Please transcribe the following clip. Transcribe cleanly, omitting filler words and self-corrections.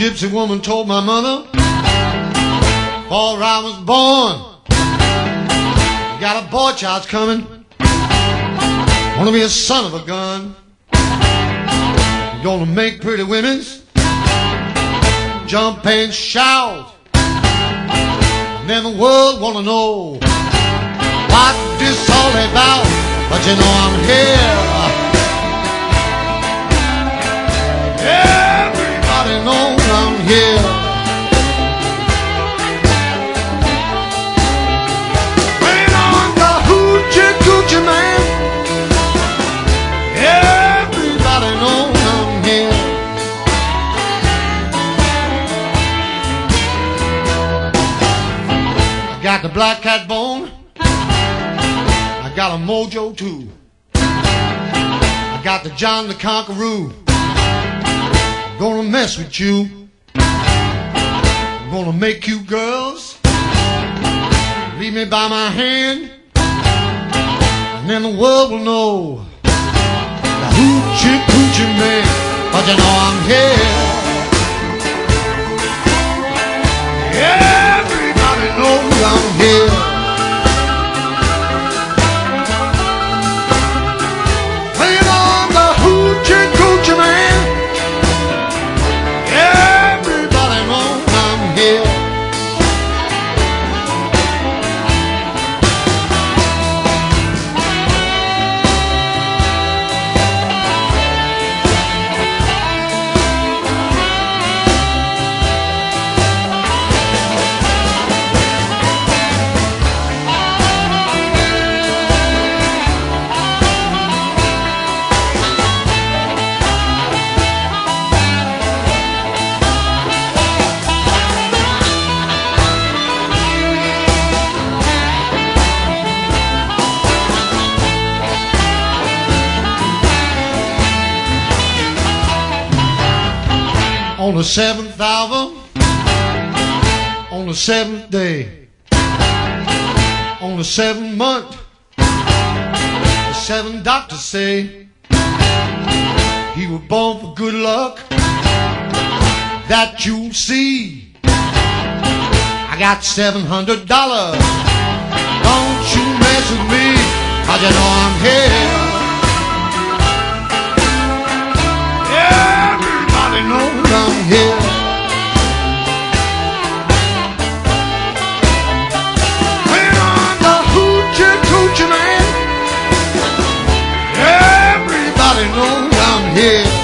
gypsy woman told my mother before I was born, you got a boy child's coming, wanna be a son of a gun. You're gonna make pretty women's jump and shout, and then the world wanna know what this all about. But you know I'm here. Everybody knows I'm here. Bring on the hoochie coochie man. Everybody knows I'm here. I got the black cat bone, I got a mojo too. I got the John the Conqueror. Gonna mess with you. I'm gonna make you girls leave me by my hand, and then the world will know the hoochie coochie man. But you know I'm here. Everybody knows I'm here. Playing on the hoochie coochie man. Everybody knows I'm here. On the seventh hour, on the seventh day, on the seventh month, the seven doctors say he was born for good luck. That you'll see. I got $700. Don't you mess with me, 'cause you know I'm here. Everybody knows I'm here. When I'm the hoochie coochie man, everybody knows I'm here.